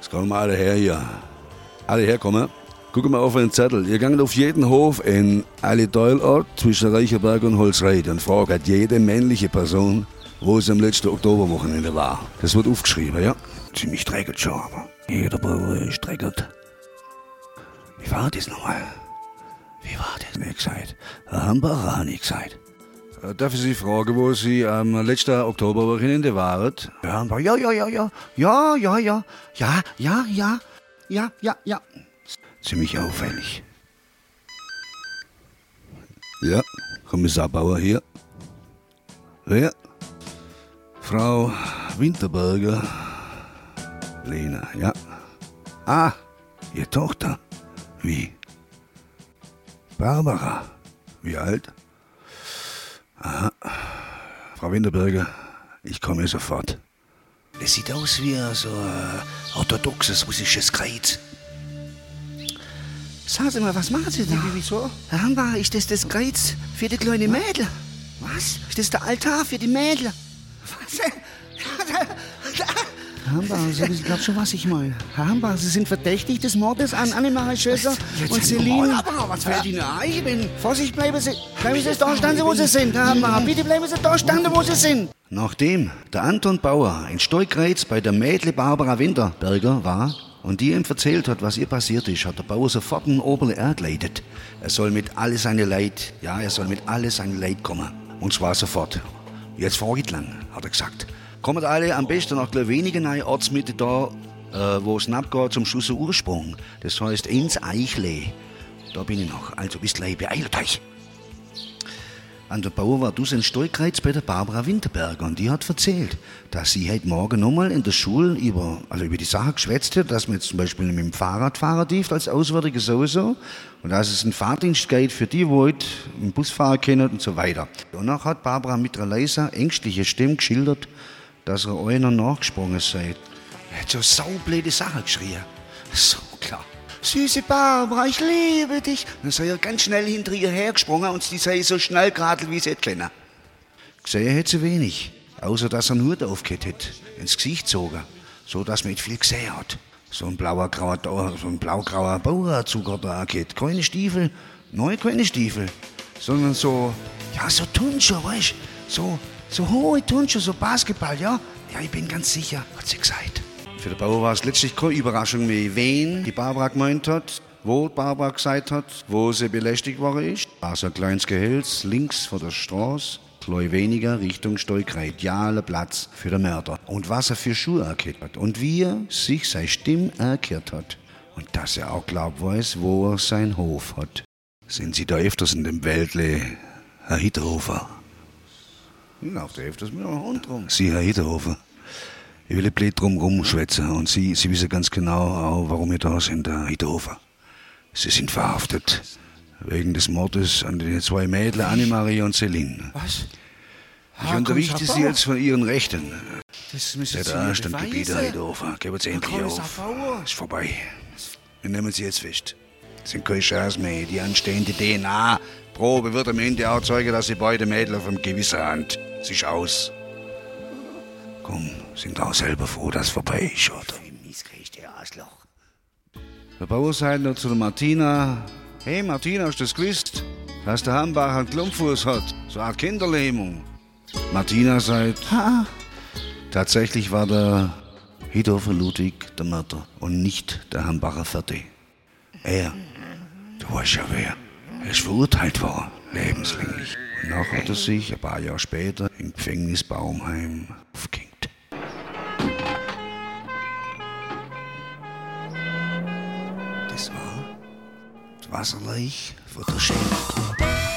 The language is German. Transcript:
Jetzt kommen alle her hier. Alle herkommen. Gucken mal auf den Zettel. Ihr gangt auf jeden Hof in Allideuilort zwischen Reichenberg und Holzreit und fragt jede männliche Person, wo es am letzten Oktoberwochenende war. Das wird aufgeschrieben, ja? Ziemlich dreckig schon, aber jeder Bauer ist dreckig. Wie war das nochmal? Wie war das? Nicht gesagt. Hambacher habe ich gesagt. Darf ich Sie fragen, wo Sie am letzten Oktoberwochenende waren? Ja. Ziemlich auffällig. Ja, Kommissar Bauer hier. Wer? Frau Winterberger. Lena, ja. Ah, Ihr Tochter. Wie? Barbara. Wie alt? Aha. Frau Winterberger, ich komme sofort. Das sieht aus wie so ein orthodoxes russisches Kreuz. Sagen Sie mal, was machen Sie da? Wieso? Herr Hambacher, ist das Kreuz für die kleine Mädel? Was? Ist das der Altar für die Mädel? Was? Herr Hambacher, Sie glauben schon, was ich meine. Herr Hambacher, Sie sind verdächtig des Mordes an Annemarie Schösser und Celine. Aber was fällt Ihnen ein? Ich bin... Vorsicht, bleiben Sie da standen, wo Sie sind, Herr Hambacher. Bitte bleiben Sie da standen, wo Sie sind. Nachdem der Anton Bauer in Steukreuz bei der Mädle Barbara Winterberger war und die ihm erzählt hat, was ihr passiert ist, hat der Bauer sofort einen Oberle geleitet. Er soll mit alle seine Leid kommen. Und zwar sofort. Jetzt frage ich lang, hat er gesagt. Kommt alle am besten nach gleich wenigen neue Ortsmitte da, wo es abgeht zum Schuss Ursprung. Das heißt ins Eichle. Da bin ich noch. Also bis gleich, beeilt euch. An der Bauer war dus in Steukreuz bei der Barbara Winterberger und die hat erzählt, dass sie heute Morgen nochmal in der Schule über die Sache geschwätzt hat, dass man jetzt zum Beispiel mit dem Fahrrad fahren darf als Auswärtige sowieso und dass es einen Fahrdienst geht für die, die heute mit dem Bus fahren können und so weiter. Danach hat Barbara mit einer leiser, ängstlichen Stimme geschildert, dass er einer nachgesprungen sei. Er hat so saublöde Sachen geschrien. So klar. Süße Barbara, ich liebe dich. Dann sei er ganz schnell hinter ihr hergesprungen und sie sei so schnell geradelt, wie sie hätte können. Gesehen hätte sie wenig, außer dass er einen Hut aufgehabt hat, ins Gesicht gezogen, so dass man nicht viel gesehen hat. So ein blau-grauer Baueranzug hat er angehabt. Keine Stiefel, keine Stiefel, sondern so Turnschuhe, weißt du, so hohe Turnschuhe, so Basketball, ja? Ja, ich bin ganz sicher, hat sie gesagt. Für den Bauer war es letztlich keine Überraschung mehr, wen die Barbara gemeint hat, wo Barbara gesagt hat, wo sie belästigt worden ist. Also ein kleines Gehölz links von der Straße, gleich weniger Richtung Steukreuz. Idealer Platz für den Mörder. Und was er für Schuhe erkannt hat und wie er sich seine Stimme erkehrt hat. Und dass er auch glaubt weiß, wo er seinen Hof hat. Sind Sie da öfters in dem Wäldle, Herr Hitterhofer? Ich laufe da öfters mit einem Hund rum. Sie, Herr Hitterhofer? Ich will blöd drum rumschwätzen und Sie wissen ganz genau auch, warum wir da sind, Herr Hitterhofer. Sie sind verhaftet. Wegen des Mordes an den zwei Mädchen, Annemarie und Celine. Was? Ich unterrichte Sie jetzt von Ihren Rechten. Das müssen Der Sie da mir stand beweisen. Gebiet, Herr Hitterhofer. Geben Sie endlich Kommissar auf. Bauer. Ist vorbei. Wir nehmen Sie jetzt fest. Das sind keine Chance mehr. Die anstehende DNA-Probe wird am Ende auch zeigen, dass Sie beide Mädchen auf dem Gewissen haben. Es ist aus. Komm, sind auch selber froh, dass es vorbei ist, oder? Arschloch. Der Bauer sagt noch zu der Martina: Hey Martina, hast du das gewusst? Dass der Hambacher einen Klumpfuß hat? So eine Art Kinderlähmung. Martina sagt: Tatsächlich war der Hitterhofer Ludwig der Mörder und nicht der Hambacher Ferdi. Er, du weißt ja wer, er ist verurteilt worden, lebenslänglich. Und nachher hat er sich ein paar Jahre später im Gefängnis Baumheim aufgehängt. Das war das Wasserleich von der Schäfergrube.